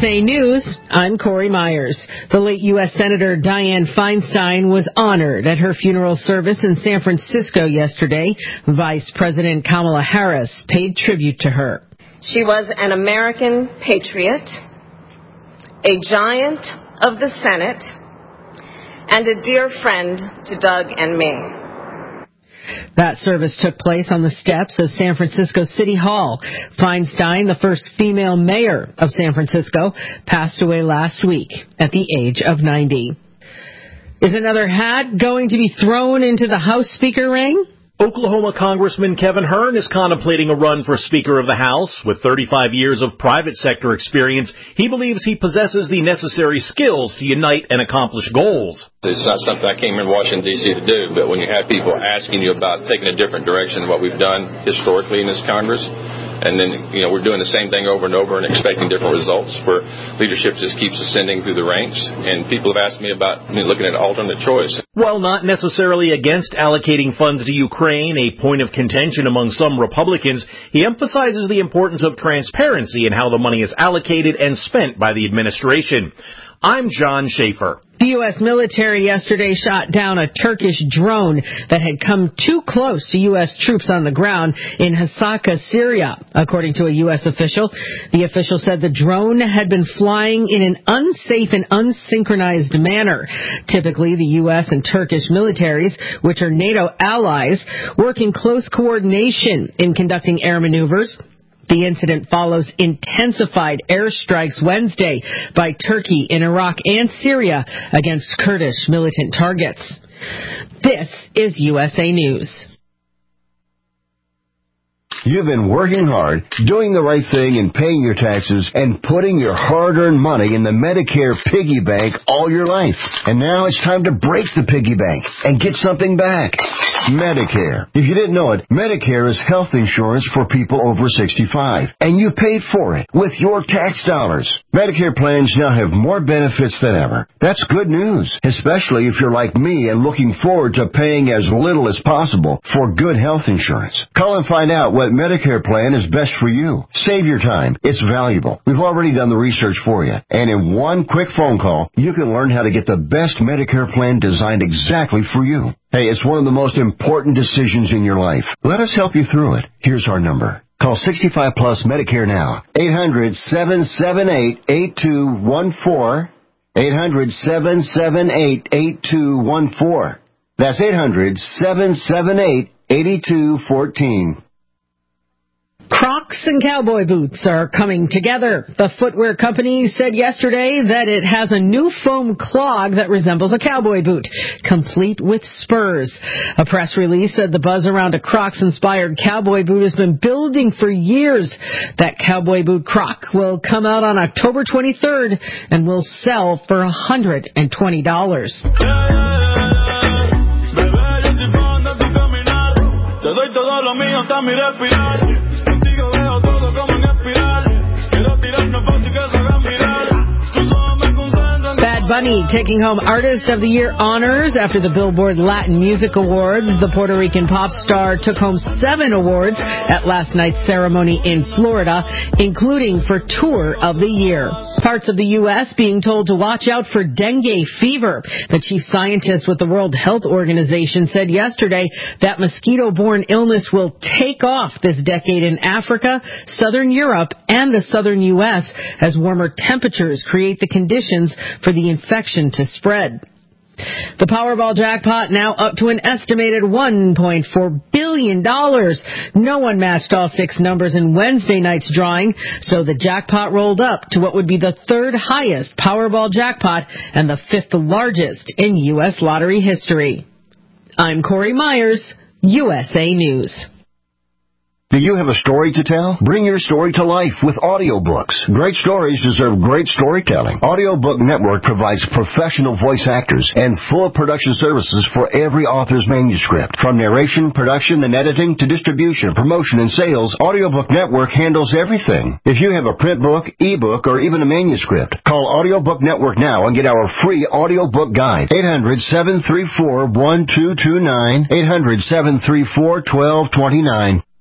USA News, I'm Corey Myers. The late U.S. Senator Dianne Feinstein was honored at her funeral service in San Francisco yesterday. Vice President Kamala Harris paid tribute to her. She was an American patriot, a giant of the Senate, and a dear friend to Doug and me. That service took place on the steps of San Francisco City Hall. Feinstein, the first female mayor of San Francisco, passed away last week at the age of 90. Is another hat going to be thrown into the House Speaker ring? Oklahoma Congressman Kevin Hern is contemplating a run for Speaker of the House. With 35 years of private sector experience, he believes he possesses the necessary skills to unite and accomplish goals. It's not something I came in Washington, D.C. to do, but when you have people asking you about taking a different direction than what we've done historically in this Congress, and then, we're doing the same thing over and over and expecting different results where leadership just keeps ascending through the ranks. And people have asked me about looking at an alternate choice. While not necessarily against allocating funds to Ukraine, a point of contention among some Republicans, he emphasizes the importance of transparency in how the money is allocated and spent by the administration. I'm John Schaefer. The U.S. military yesterday shot down a Turkish drone that had come too close to U.S. troops on the ground in Hasaka, Syria, according to a U.S. official. The official said the drone had been flying in an unsafe and unsynchronized manner. Typically, the U.S. and Turkish militaries, which are NATO allies, work in close coordination in conducting air maneuvers. The incident follows intensified airstrikes Wednesday by Turkey in Iraq and Syria against Kurdish militant targets. This is USA News. You've been working hard, doing the right thing and paying your taxes and putting your hard-earned money in the Medicare piggy bank all your life. And now it's time to break the piggy bank and get something back. Medicare. If you didn't know it, Medicare is health insurance for people over 65. And you paid for it with your tax dollars. Medicare plans now have more benefits than ever. That's good news, especially if you're like me and looking forward to paying as little as possible for good health insurance. Call and find out what Medicare plan is best for you. Save your time. It's valuable. We've already done the research for you. And in one quick phone call, you can learn how to get the best Medicare plan designed exactly for you. Hey, it's one of the most important decisions in your life. Let us help you through it. Here's our number. Call 65 Plus Medicare now. 800-778-8214. 800-778-8214. That's 800-778-8214. Crocs and cowboy boots are coming together. The footwear company said yesterday that it has a new foam clog that resembles a cowboy boot, complete with spurs. A press release said the buzz around a Crocs-inspired cowboy boot has been building for years. That cowboy boot Croc will come out on October 23rd and will sell for $120. Bad Bunny taking home Artist of the Year honors after the Billboard Latin Music Awards. The Puerto Rican pop star took home 7 awards at last night's ceremony in Florida, including for Tour of the Year. Parts of the U.S. being told to watch out for dengue fever. The chief scientist with the World Health Organization said yesterday that mosquito-borne illness will take off this decade in Africa, southern Europe, and the southern U.S. as warmer temperatures create the conditions for the infection to spread. The Powerball jackpot now up to an estimated $1.4 billion. No one matched all 6 numbers in Wednesday night's drawing, so the jackpot rolled up to what would be the 3rd highest Powerball jackpot and the 5th largest in U.S. lottery history. I'm Corey Myers, USA News. Do you have a story to tell? Bring your story to life with audiobooks. Great stories deserve great storytelling. Audiobook Network provides professional voice actors and full production services for every author's manuscript. From narration, production, and editing to distribution, promotion, and sales, Audiobook Network handles everything. If you have a print book, ebook, or even a manuscript, call Audiobook Network now and get our free audiobook guide. 800-734-1229. 800-734-1229.